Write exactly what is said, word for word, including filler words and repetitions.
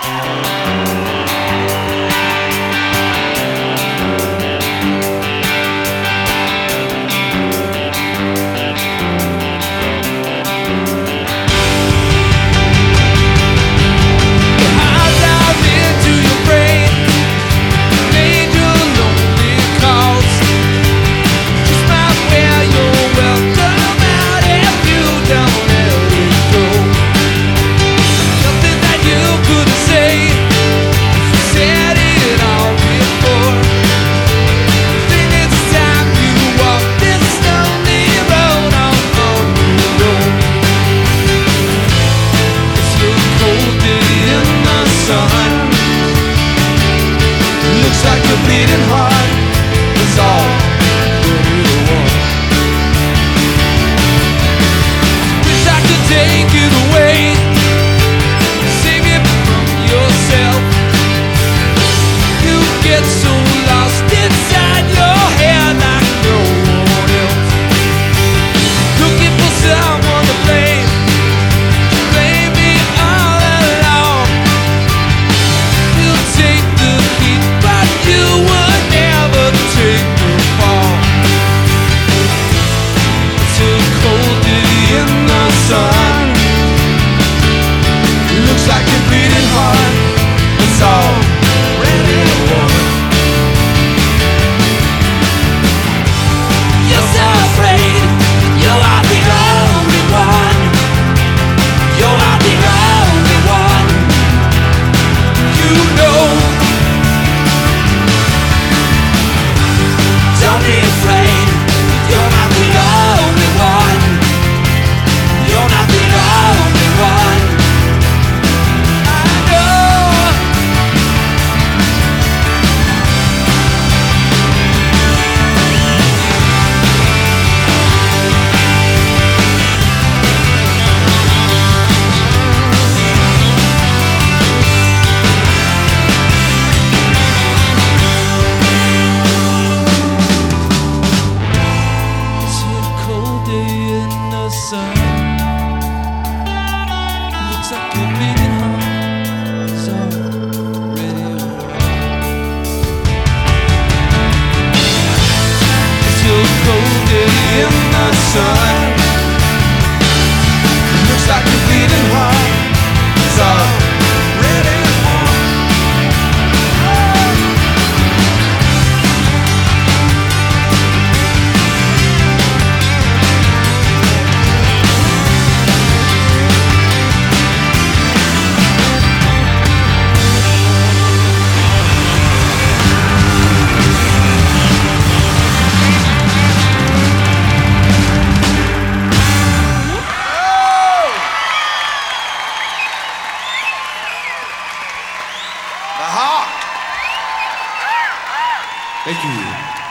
Beating heart is all that you want. Wish I could take it away, sing it from yourself. You get so lost inside your head like no one else. Looking for someone to blame, blame me all along. You'll take the heat, but you would never take the fall. It's a cold day in the sun. It looks like you're bleeding hard. It's all ready to want. You're so afraid. You are the only one. You are the only one. You know. Don't be afraid, you're not the only one. You're not the only one. I know. It's a cold day in the sun. Looks like you're bleeding hard. It's already over. It's a cold day in the sun. Looks like you're bleeding hard. It's already over. Aha! Thank you.